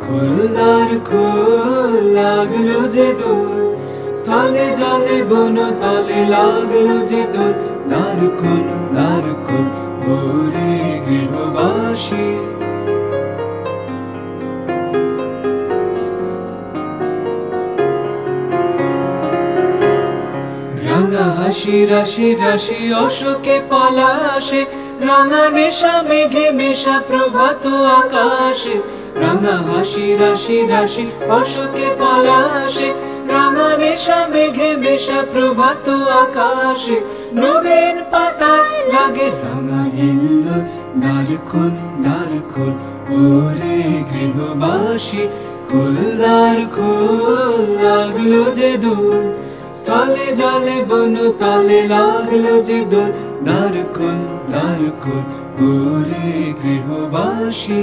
খোল খোল লাগলো যে দোল, স্থলে জলে বন তলে লাগলো যে দোল। দ্বার খোল ওরে গৃহবাসী। রাঙা হাসি রাশি রাশি অশোকে পলাশে, রাঙা নেশা মেঘে মেশা প্রভাত আকাশে। রাঙা হাসি রাশি রাশি অশোকে পলাশে, রাঙা নেশা মেঘে মেশা প্রভাত আকাশে। নবীন পাতায় লাগে রাঙা হিল্লোল, দ্বার খোল ওরে গৃহবাসী। খোল খোল লাগলো যে দোল, স্থলে জলে বন তলে লাগলো যে দোল। দ্বার খোল ওরে গৃহবাসী।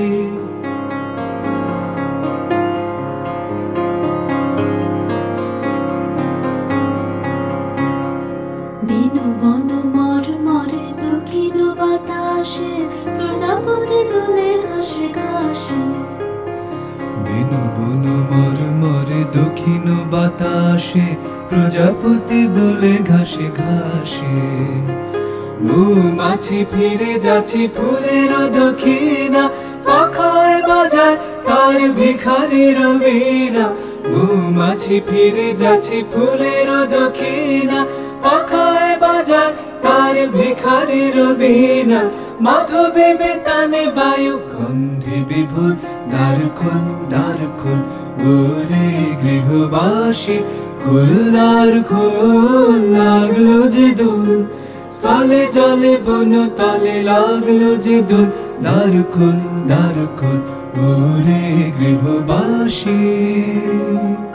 বিনু বন মর মরে দক্ষিণ বাতাসে, প্রজাপতি দোলে ঘাসে ঘাসে। বিনু বন মর মরে দক্ষিণ বাতাসে, প্রজাপতি দোলে ঘাসে ঘাসে। মৌমাছি ফিরে যাচ্ছে ফুলের দক্ষিণা, পাখায় বাজায় তার ভিখারির বীণা। মৌমাছি ফিরে যাচ্ছে ফুলের দক্ষিণা, পাখায় বাজায় তার ভিখারির বীণা। মাধবী বেতানে বায়ু গন্ধে বিভোর, দ্বার খোল ওরে গৃহবাসী। খোল লাগলো যে দোল, স্থলে জলে বন তলে লাগলো যে দোল। দ্বার খোল ওরে গৃহবাসী।